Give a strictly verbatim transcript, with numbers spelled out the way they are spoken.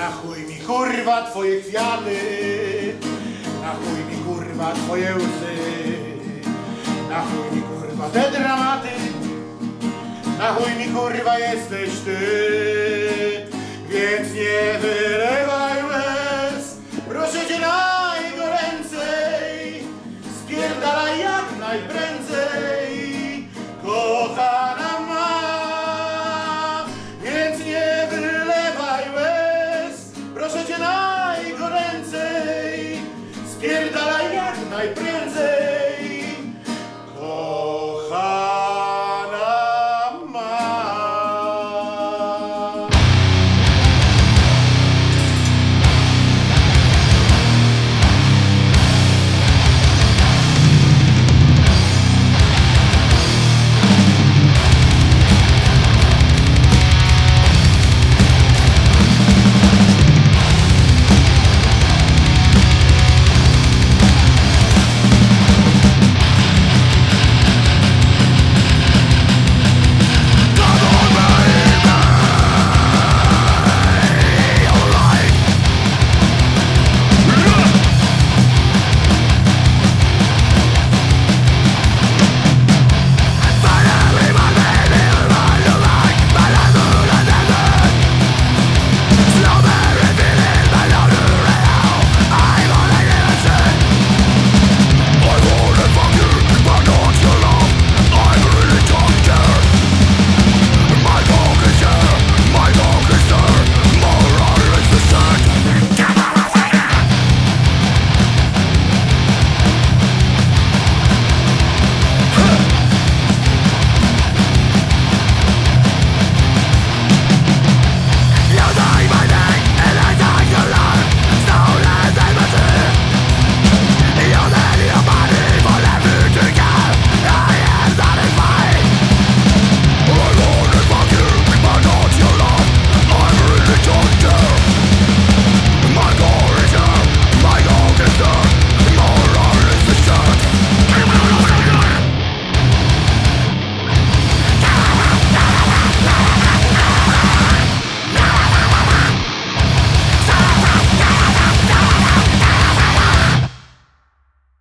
Na chuj mi kurwa twoje kwiaty, na chuj mi kurwa twoje łzy, na chuj mi kurwa te dramaty, na chuj mi kurwa jesteś ty, więc nie wy